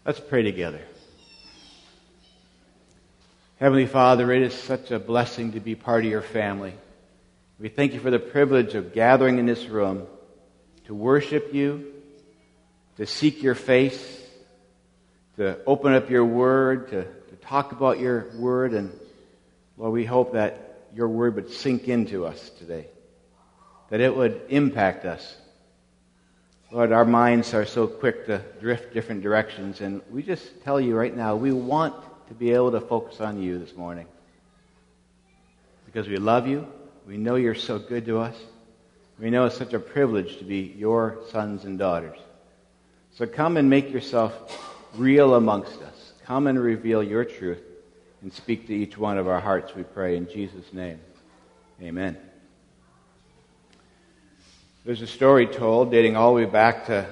Let's pray together. Heavenly Father, it is such a blessing to be part of your family. We thank you for the privilege of gathering in this room to worship you, to seek your face, to open up your word, to talk about your word. And Lord, we hope that your word would sink into us today, that it would impact us. Lord, our minds are so quick to drift different directions, and we just tell you right now, we want to be able to focus on you this morning. Because we love you, we know you're so good to us, we know it's such a privilege to be your sons and daughters. So come and make yourself real amongst us. Come and reveal your truth and speak to each one of our hearts, we pray in Jesus' name. Amen. There's a story told dating all the way back to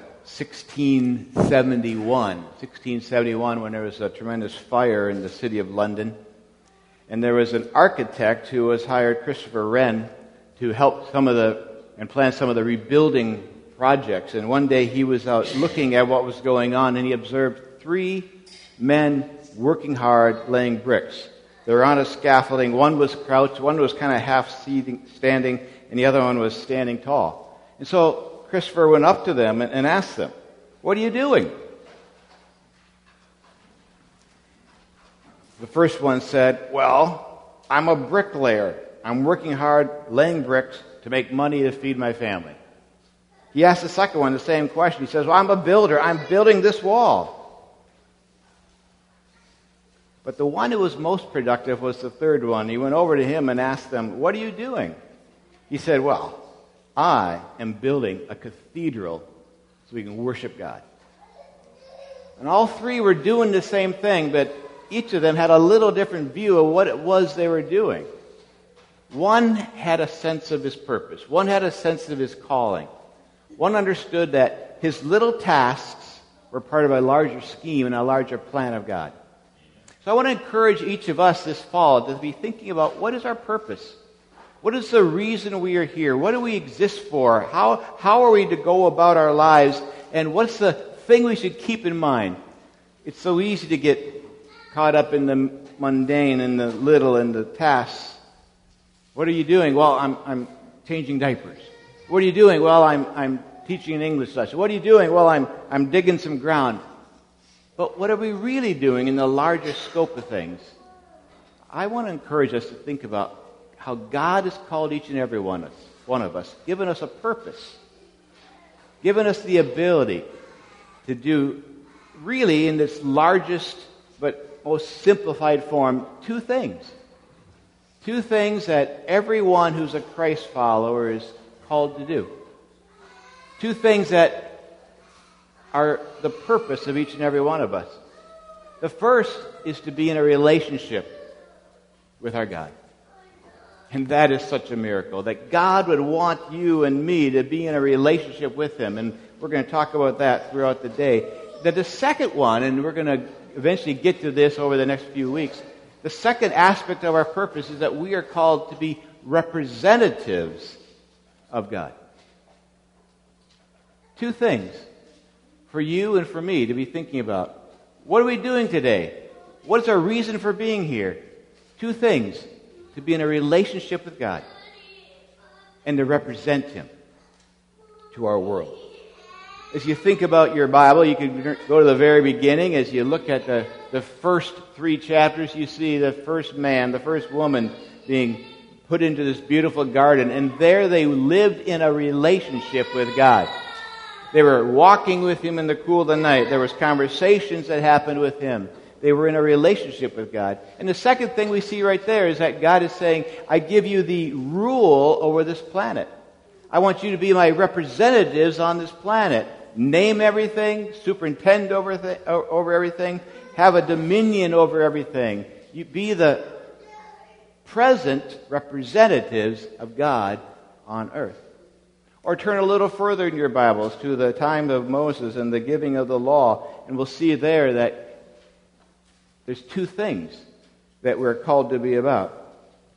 1671 when there was a tremendous fire in the city of London. And there was an architect who was hired, Christopher Wren, to help and plan some of the rebuilding projects. And one day he was out looking at what was going on, and he observed 3 men working hard laying bricks. They were on a scaffolding. One was crouched, one was kind of half standing, and the other one was standing tall. And so Christopher went up to them and asked them, "What are you doing?" The first one said, "Well, I'm a bricklayer. I'm working hard laying bricks to make money to feed my family." He asked the second one the same question. He says, "Well, I'm a builder. I'm building this wall." But the one who was most productive was the third one. He went over to him and asked them, "What are you doing?" He said, "Well, I am building a cathedral so we can worship God." And all 3 were doing the same thing, but each of them had a little different view of what it was they were doing. One had a sense of his purpose. One had a sense of his calling. One understood that his little tasks were part of a larger scheme and a larger plan of God. So I want to encourage each of us this fall to be thinking about, what is our purpose? What is the reason we are here? What do we exist for? How are we to go about our lives? And what's the thing we should keep in mind? It's so easy to get caught up in the mundane and the little and the tasks. What are you doing? Well, I'm changing diapers. What are you doing? Well, I'm teaching an English lesson. What are you doing? Well, I'm digging some ground. But what are we really doing in the larger scope of things? I want to encourage us to think about how God has called each and every one of us, given us a purpose, given us the ability to do, really in this largest but most simplified form, 2 things. 2 things that everyone who's a Christ follower is called to do. 2 things that are the purpose of each and every one of us. The first is to be in a relationship with our God. And that is such a miracle, that God would want you and me to be in a relationship with Him. And we're going to talk about that throughout the day. That the second one, and we're going to eventually get to this over the next few weeks, the second aspect of our purpose is that we are called to be representatives of God. 2 things for you and for me to be thinking about. What are we doing today? What is our reason for being here? 2 things. To be in a relationship with God and to represent Him to our world. As you think about your Bible, you can go to the very beginning. As you look at the first 3 chapters, you see the first man, the first woman being put into this beautiful garden. And there they lived in a relationship with God. They were walking with Him in the cool of the night. There was conversations that happened with Him. They were in a relationship with God. And the second thing we see right there is that God is saying, I give you the rule over this planet. I want you to be my representatives on this planet. Name everything, superintend over everything, have a dominion over everything. You be the present representatives of God on earth. Or turn a little further in your Bibles to the time of Moses and the giving of the law, and we'll see there that there's 2 things that we're called to be about.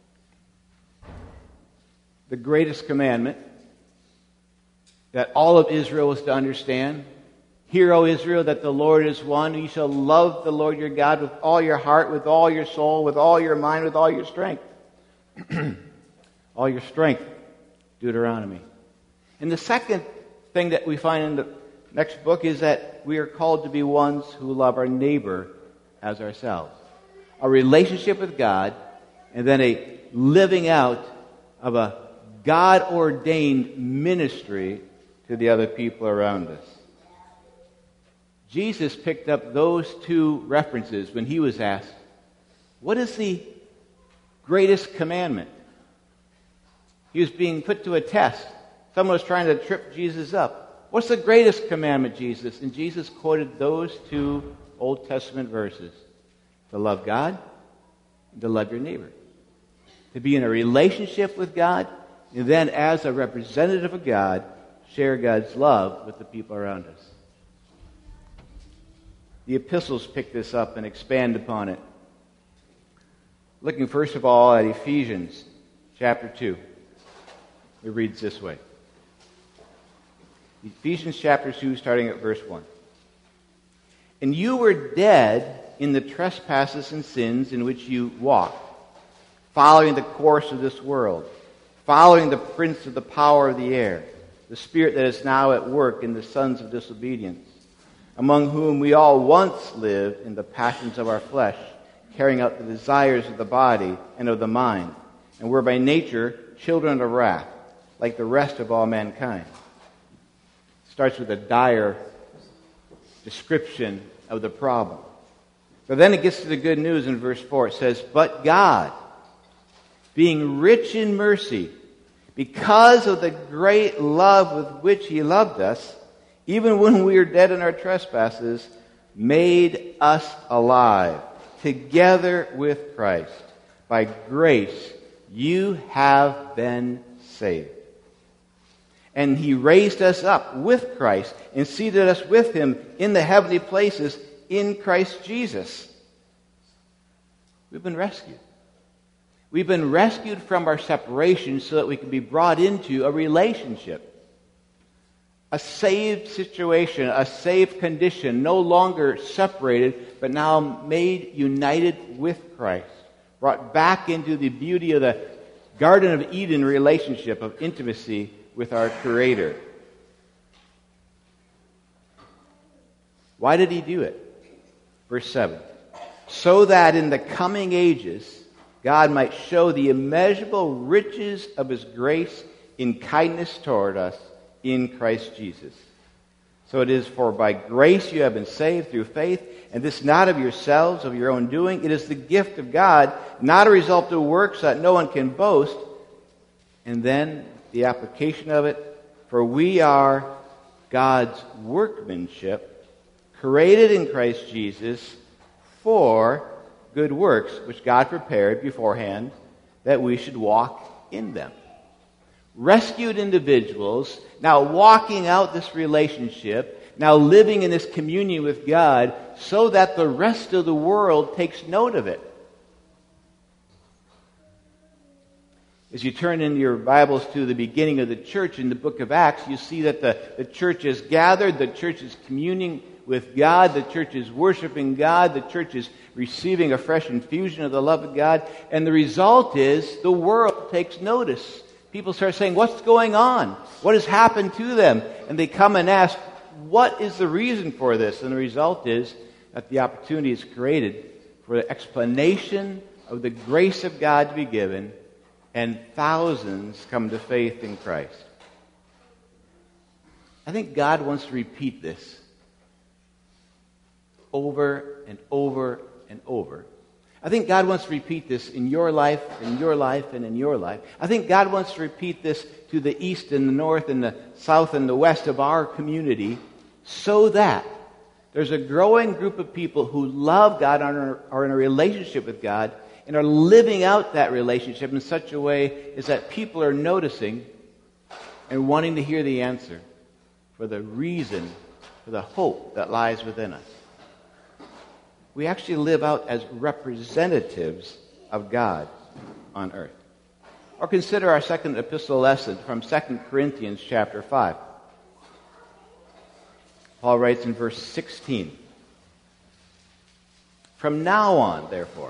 The greatest commandment that all of Israel was to understand, Hear, O Israel, that the Lord is one. You shall love the Lord your God with all your heart, with all your soul, with all your mind, with all your strength. All your strength, Deuteronomy. And the second thing that we find in the next book is that we are called to be ones who love our neighbor as ourselves. A relationship with God, and then a living out of a God-ordained ministry to the other people around us. Jesus picked up those two references when he was asked, what is the greatest commandment? He was being put to a test. Someone was trying to trip Jesus up. What's the greatest commandment, Jesus? And Jesus quoted those two Old Testament verses. To love God and to love your neighbor. To be in a relationship with God, and then as a representative of God, share God's love with the people around us. The epistles pick this up and expand upon it. Looking first of all at Ephesians chapter 2. It reads this way. Ephesians chapter 2, starting at verse 1. And you were dead in the trespasses and sins in which you walked, following the course of this world, following the prince of the power of the air, the spirit that is now at work in the sons of disobedience, among whom we all once lived in the passions of our flesh, carrying out the desires of the body and of the mind, and were by nature children of wrath, like the rest of all mankind. It starts with a dire description of the problem. But then it gets to the good news in verse 4. It says, but God, being rich in mercy, because of the great love with which he loved us, even when we were dead in our trespasses, made us alive together with Christ. By grace you have been saved. And he raised us up with Christ and seated us with him in the heavenly places in Christ Jesus. We've been rescued. We've been rescued from our separation so that we can be brought into a relationship. A saved situation, a saved condition, no longer separated, but now made united with Christ. Brought back into the beauty of the Garden of Eden relationship of intimacy with our Creator. Why did he do it? Verse 7. So that in the coming ages God might show the immeasurable riches of his grace in kindness toward us in Christ Jesus. So it is, for by grace you have been saved through faith, and this not of yourselves, of your own doing. It is the gift of God, not a result of works, that no one can boast. And then the application of it, for we are God's workmanship, created in Christ Jesus for good works, which God prepared beforehand that we should walk in them. Rescued individuals, now walking out this relationship, now living in this communion with God, so that the rest of the world takes note of it. As you turn in your Bibles to the beginning of the church in the book of Acts, you see that the church is gathered, the church is communing with God, the church is worshiping God, the church is receiving a fresh infusion of the love of God, and the result is the world takes notice. People start saying, what's going on? What has happened to them? And they come and ask, what is the reason for this? And the result is that the opportunity is created for the explanation of the grace of God to be given, and thousands come to faith in Christ. I think God wants to repeat this over and over and over. I think God wants to repeat this in your life, in your life, and in your life. I think God wants to repeat this to the east and the north and the south and the west of our community, so that there's a growing group of people who love God, are in a relationship with God, and are living out that relationship in such a way as that people are noticing and wanting to hear the answer for the reason, for the hope that lies within us. We actually live out as representatives of God on earth. Or consider our second epistle lesson from 2 Corinthians chapter 5. Paul writes in verse 16, "From now on, therefore,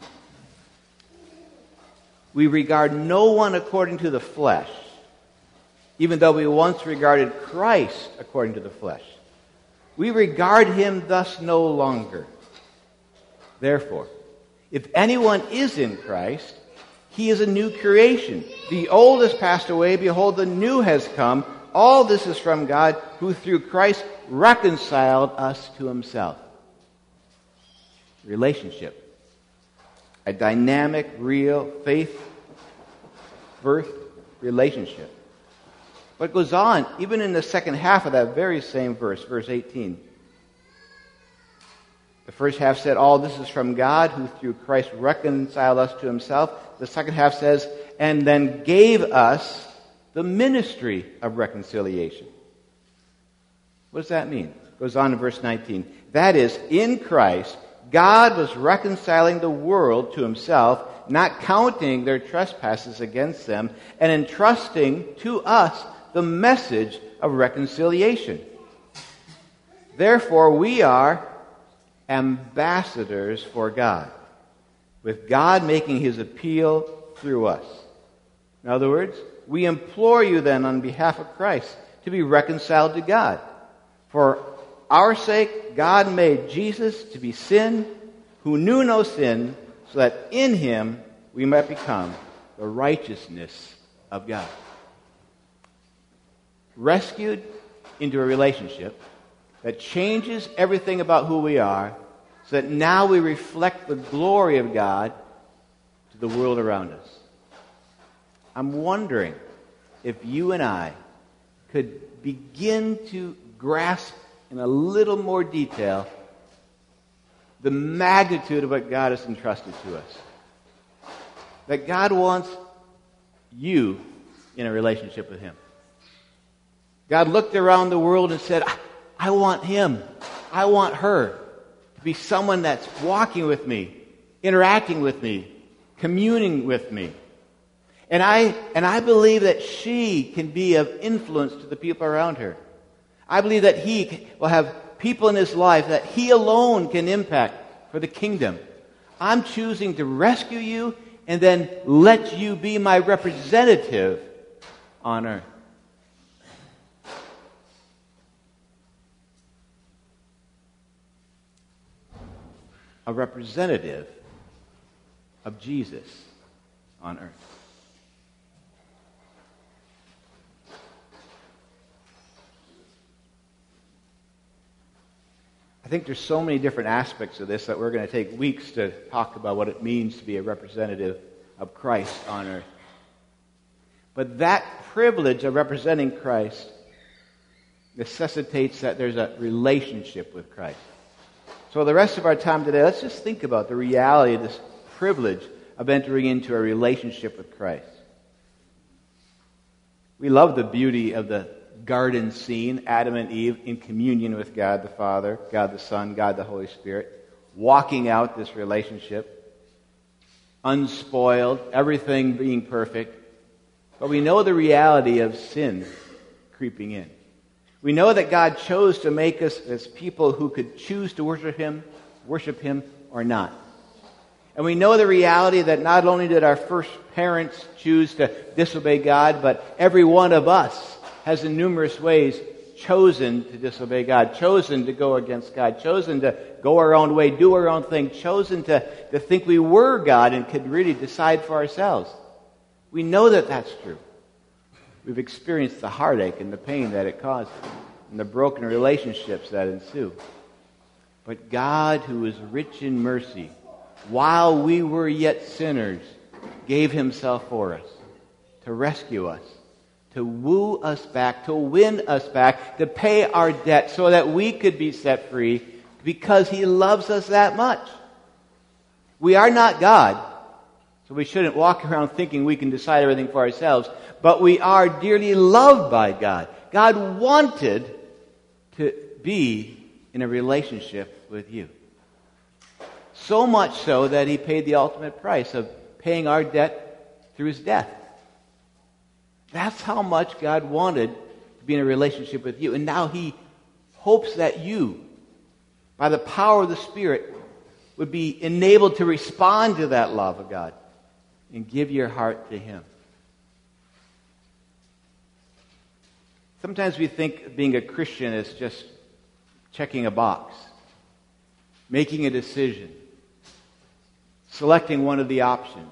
we regard no one according to the flesh, even though we once regarded Christ according to the flesh. We regard him thus no longer. Therefore, if anyone is in Christ, he is a new creation. The old has passed away. Behold, the new has come. All this is from God, who through Christ reconciled us to himself." Relationship. A dynamic, real, faith-birthed relationship. But it goes on, even in the second half of that very same verse, verse 18. The first half said, all this is from God, who through Christ reconciled us to himself. The second half says, and then gave us the ministry of reconciliation. What does that mean? It goes on in verse 19. That is, in Christ, God was reconciling the world to himself, not counting their trespasses against them, and entrusting to us the message of reconciliation. Therefore, we are ambassadors for God, with God making his appeal through us. In other words, we implore you then on behalf of Christ to be reconciled to God. For our sake, God made Jesus to be sin, who knew no sin, so that in him we might become the righteousness of God. Rescued into a relationship that changes everything about who we are, so that now we reflect the glory of God to the world around us. I'm wondering if you and I could begin to grasp in a little more detail the magnitude of what God has entrusted to us. That God wants you in a relationship with him. God looked around the world and said, I want him. I want her to be someone that's walking with me, interacting with me, communing with me. And I believe that she can be of influence to the people around her. I believe that he will have people in his life that he alone can impact for the kingdom. I'm choosing to rescue you and then let you be my representative on earth. A representative of Jesus on earth. I think there's so many different aspects of this that we're going to take weeks to talk about what it means to be a representative of Christ on earth. But that privilege of representing Christ necessitates that there's a relationship with Christ. So the rest of our time today, let's just think about the reality of this privilege of entering into a relationship with Christ. We love the beauty of the garden scene, Adam and Eve in communion with God the Father, God the Son, God the Holy Spirit, walking out this relationship, unspoiled, everything being perfect. But we know the reality of sin creeping in. We know that God chose to make us as people who could choose to worship him or not. And we know the reality that not only did our first parents choose to disobey God, but every one of us has in numerous ways chosen to disobey God, chosen to go against God, chosen to go our own way, do our own thing, chosen to think we were God and could really decide for ourselves. We know that that's true. We've experienced the heartache and the pain that it causes and the broken relationships that ensue. But God, who is rich in mercy, while we were yet sinners, gave himself for us to rescue us, to woo us back, to win us back, to pay our debt so that we could be set free because he loves us that much. We are not God, so we shouldn't walk around thinking we can decide everything for ourselves, but we are dearly loved by God. God wanted to be in a relationship with you. So much so that he paid the ultimate price of paying our debt through his death. That's how much God wanted to be in a relationship with you. And now he hopes that you, by the power of the Spirit, would be enabled to respond to that love of God and give your heart to Him. Sometimes we think being a Christian is just checking a box, making a decision, selecting one of the options.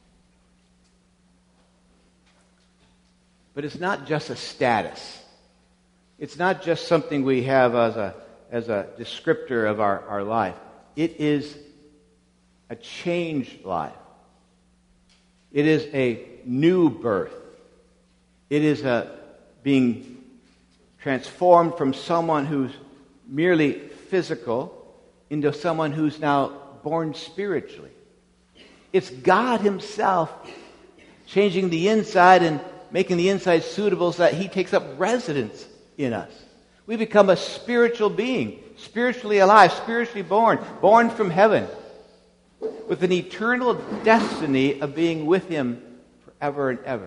But it's not just a status. It's not just something we have as a descriptor of our life. It is a changed life. It is a new birth. It is a being transformed from someone who's merely physical into someone who's now born spiritually. It's God Himself changing the inside and making the inside suitable so that He takes up residence in us. We become a spiritual being, spiritually alive, spiritually born from heaven, with an eternal destiny of being with Him forever and ever.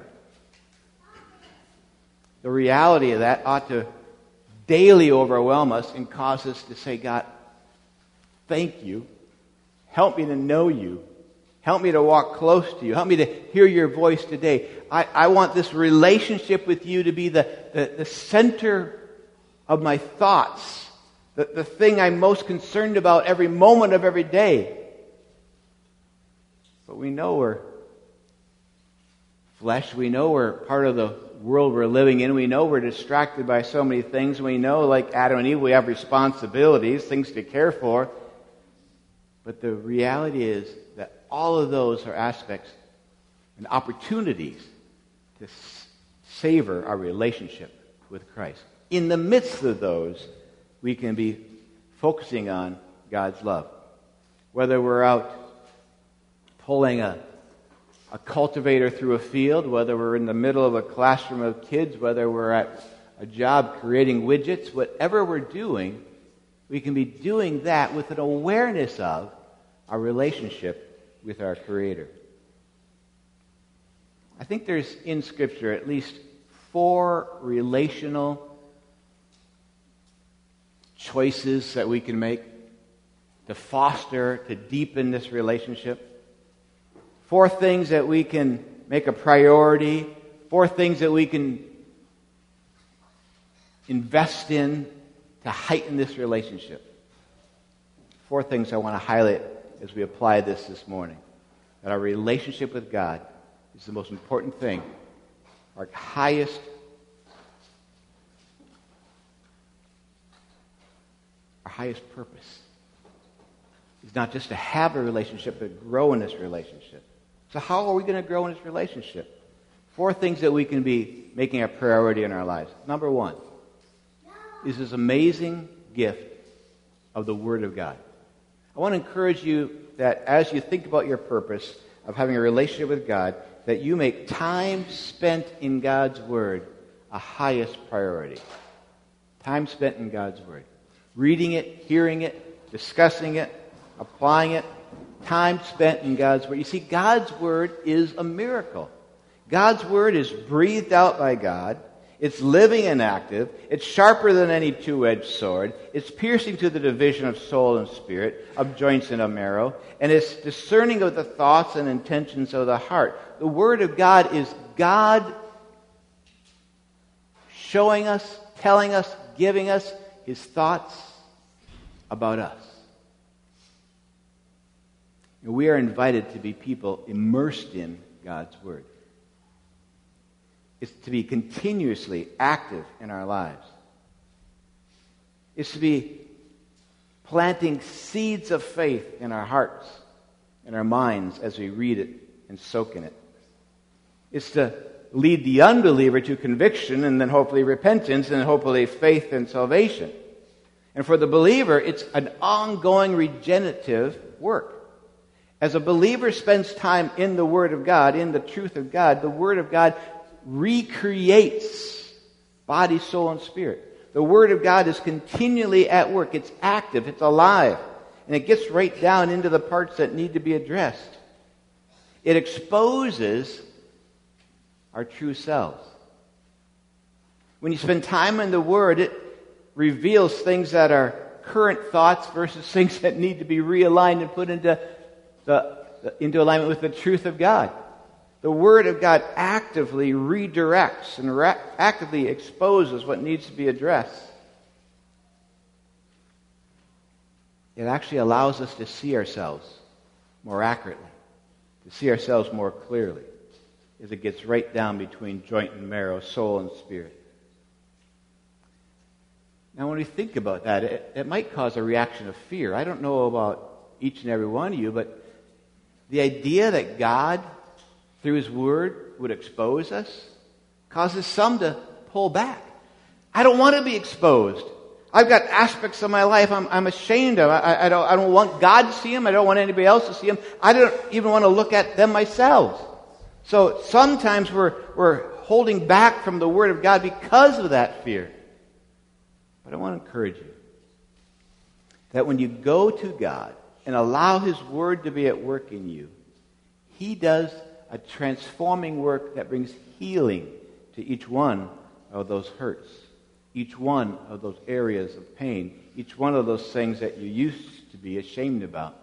The reality of that ought to daily overwhelm us and cause us to say, God, thank you. Help me to know you. Help me to walk close to you. Help me to hear your voice today. I want this relationship with you to be the center of my thoughts, the thing I'm most concerned about every moment of every day. But we know we're flesh. We know we're part of the world we're living in. We know we're distracted by so many things. We know, like Adam and Eve, we have responsibilities, things to care for. But the reality is that all of those are aspects and opportunities to savor our relationship with Christ. In the midst of those, we can be focusing on God's love. Whether we're out pulling a cultivator through a field, whether we're in the middle of a classroom of kids, whether we're at a job creating widgets, whatever we're doing, we can be doing that with an awareness of our relationship with our Creator. I think there's in Scripture at least 4 relational choices that we can make to foster, to deepen this relationship. 4 things that we can make a priority. 4 things that we can invest in to heighten this relationship. 4 things I want to highlight as we apply this morning. That our relationship with God is the most important thing. Our highest purpose is not just to have a relationship, but grow in this relationship. So how are we going to grow in this relationship? 4 things that we can be making a priority in our lives. Number 1 is this amazing gift of the Word of God. I want to encourage you that as you think about your purpose of having a relationship with God, that you make time spent in God's Word a highest priority. Time spent in God's Word. Reading it, hearing it, discussing it, applying it. Time spent in God's Word. You see, God's Word is a miracle. God's Word is breathed out by God. It's living and active. It's sharper than any two-edged sword. It's piercing to the division of soul and spirit, of joints and of marrow. And it's discerning of the thoughts and intentions of the heart. The Word of God is God showing us, telling us, giving us His thoughts about us. And we are invited to be people immersed in God's Word. It's to be continuously active in our lives. It's to be planting seeds of faith in our hearts and our minds as we read it and soak in it. It's to lead the unbeliever to conviction and then hopefully repentance and then hopefully faith and salvation. And for the believer, it's an ongoing regenerative work. As a believer spends time in the Word of God, in the truth of God, the Word of God recreates body, soul, and spirit. The Word of God is continually at work. It's active. It's alive. And it gets right down into the parts that need to be addressed. It exposes our true selves. When you spend time in the Word, reveals things that are current thoughts versus things that need to be realigned and put into alignment with the truth of God. The Word of God actively redirects and actively exposes what needs to be addressed. It actually allows us to see ourselves more accurately, to see ourselves more clearly, as it gets right down between joint and marrow, soul and spirit. Now, when we think about that, it might cause a reaction of fear. I don't know about each and every one of you, but the idea that God, through His Word, would expose us causes some to pull back. I don't want to be exposed. I've got aspects of my life I'm ashamed of. I don't want God to see them. I don't want anybody else to see them. I don't even want to look at them myself. So sometimes we're holding back from the Word of God because of that fear. But I want to encourage you that when you go to God and allow His Word to be at work in you, He does a transforming work that brings healing to each one of those hurts, each one of those areas of pain, each one of those things that you used to be ashamed about.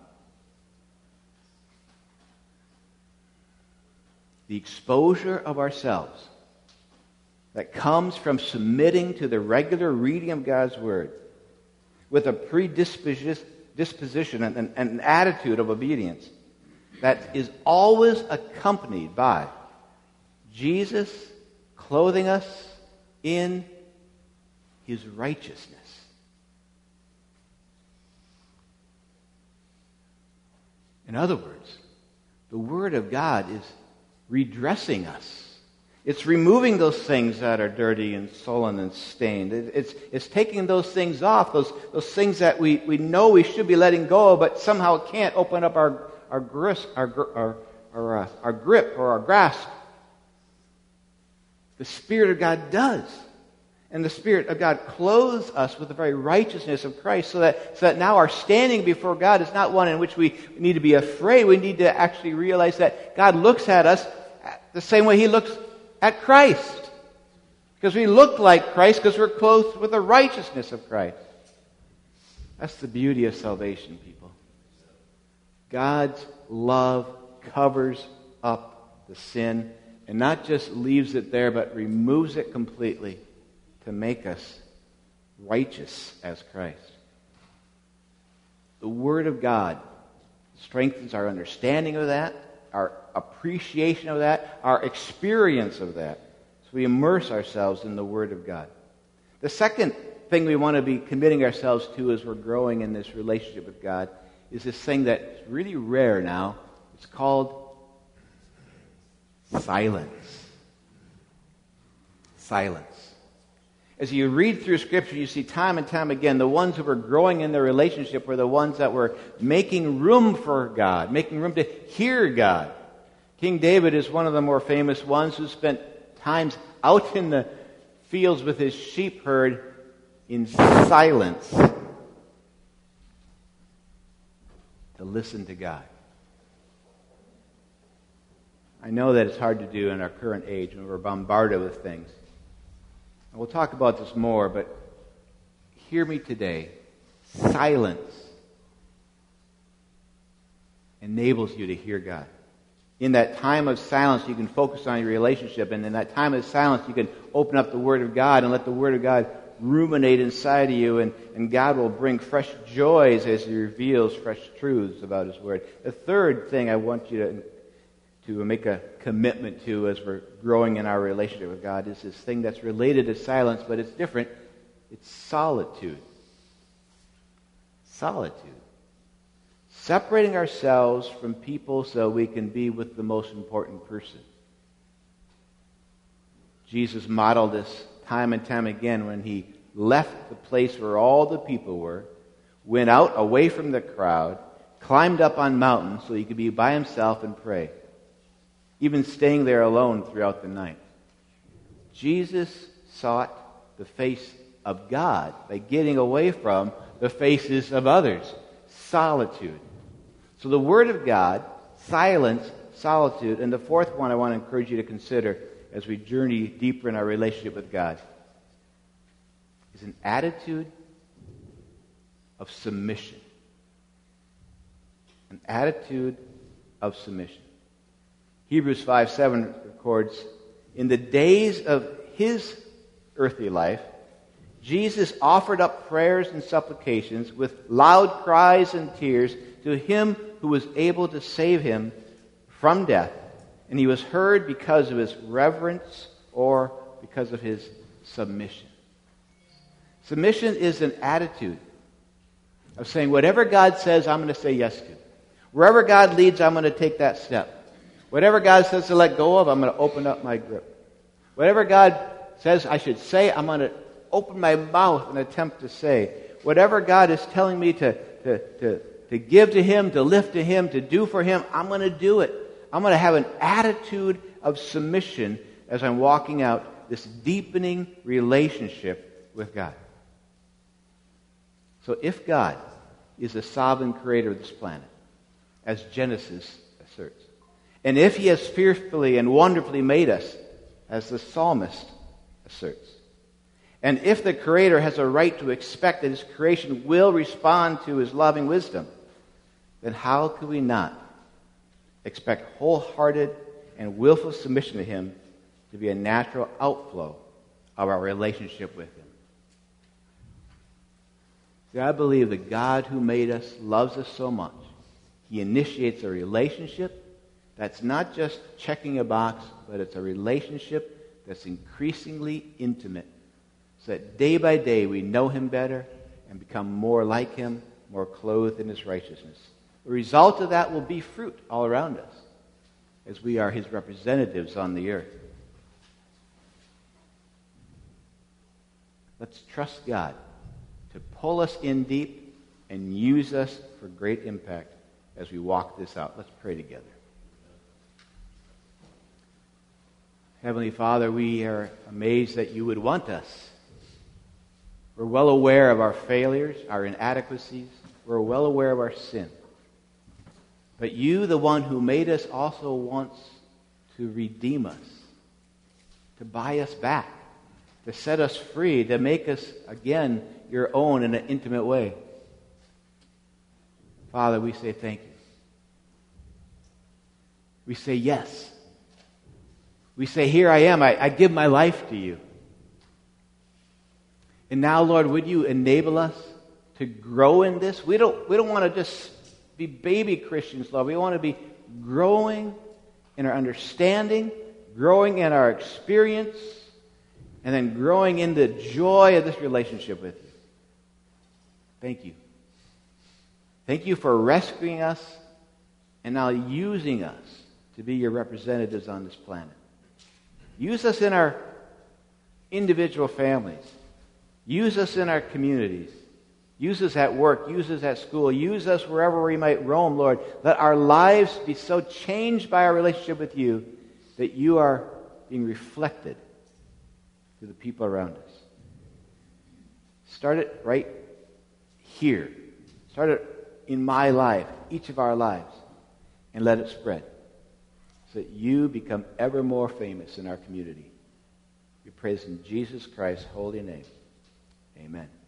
The exposure of ourselves that comes from submitting to the regular reading of God's Word with a predisposition and an attitude of obedience that is always accompanied by Jesus clothing us in His righteousness. In other words, the Word of God is redressing us. It's removing those things that are dirty and sullen and stained. It's taking those things off, those things that we know we should be letting go of, but somehow can't open up our grip or our grasp. The Spirit of God does. And the Spirit of God clothes us with the very righteousness of Christ so that now our standing before God is not one in which we need to be afraid. We need to actually realize that God looks at us the same way He looks at Christ. Because we look like Christ because we're clothed with the righteousness of Christ. That's the beauty of salvation, people. God's love covers up the sin and not just leaves it there, but removes it completely to make us righteous as Christ. The Word of God strengthens our understanding of that, our appreciation of that, our experience of that. So we immerse ourselves in the Word of God. The second thing we want to be committing ourselves to as we're growing in this relationship with God is this thing that's really rare now. It's called silence. Silence. As you read through Scripture, you see time and time again, the ones who were growing in their relationship were the ones that were making room for God, making room to hear God. King David is one of the more famous ones who spent times out in the fields with his sheep herd in silence to listen to God. I know that it's hard to do in our current age when we're bombarded with things. And we'll talk about this more, but hear me today. Silence enables you to hear God. In that time of silence, you can focus on your relationship. And in that time of silence, you can open up the Word of God and let the Word of God ruminate inside of you. And God will bring fresh joys as He reveals fresh truths about His Word. The third thing I want you to make a commitment to as we're growing in our relationship with God is this thing that's related to silence, but it's different. It's solitude. Solitude. Separating ourselves from people so we can be with the most important person. Jesus modeled this time and time again when He left the place where all the people were, went out away from the crowd, climbed up on mountains so He could be by Himself and pray, even staying there alone throughout the night. Jesus sought the face of God by getting away from the faces of others. Solitude. So the Word of God, silence, solitude, and the fourth one I want to encourage you to consider as we journey deeper in our relationship with God is is an attitude of submission. An attitude of submission. Hebrews 5:7 records, in the days of his earthly life, Jesus offered up prayers and supplications with loud cries and tears to him who was able to save him from death. And he was heard because of his reverence or because of his submission. Submission is an attitude of saying, whatever God says, I'm going to say yes to. Wherever God leads, I'm going to take that step. Whatever God says to let go of, I'm going to open up my grip. Whatever God says I should say, I'm going to open my mouth and attempt to say. Whatever God is telling me to give to him, to lift to him, to do for him, I'm going to do it. I'm going to have an attitude of submission as I'm walking out this deepening relationship with God. So if God is the sovereign creator of this planet, as Genesis asserts, and if he has fearfully and wonderfully made us, as the psalmist asserts, and if the Creator has a right to expect that his creation will respond to his loving wisdom, then how could we not expect wholehearted and willful submission to him to be a natural outflow of our relationship with him? See, I believe the God who made us loves us so much, he initiates a relationship that's not just checking a box, but it's a relationship that's increasingly intimate, so that day by day we know him better and become more like him, more clothed in his righteousness. The result of that will be fruit all around us as we are his representatives on the earth. Let's trust God to pull us in deep and use us for great impact as we walk this out. Let's pray together. Heavenly Father, we are amazed that you would want us. We're well aware of our failures, our inadequacies. We're well aware of our sin. But you, the one who made us, also wants to redeem us, to buy us back, to set us free, to make us, again, your own in an intimate way. Father, we say thank you. We say yes. We say, here I am. I give my life to you. And now, Lord, would you enable us to grow in this? We don't want to just be baby Christians, Lord. We want to be growing in our understanding, growing in our experience, and then growing in the joy of this relationship with you. Thank you. Thank you for rescuing us and now using us to be your representatives on this planet. Use us in our individual families. Use us in our communities. Use us at work. Use us at school. Use us wherever we might roam, Lord. Let our lives be so changed by our relationship with you that you are being reflected to the people around us. Start it right here. Start it in my life, each of our lives, and let it spread so that you become ever more famous in our community. We praise in Jesus Christ's holy name. Amen.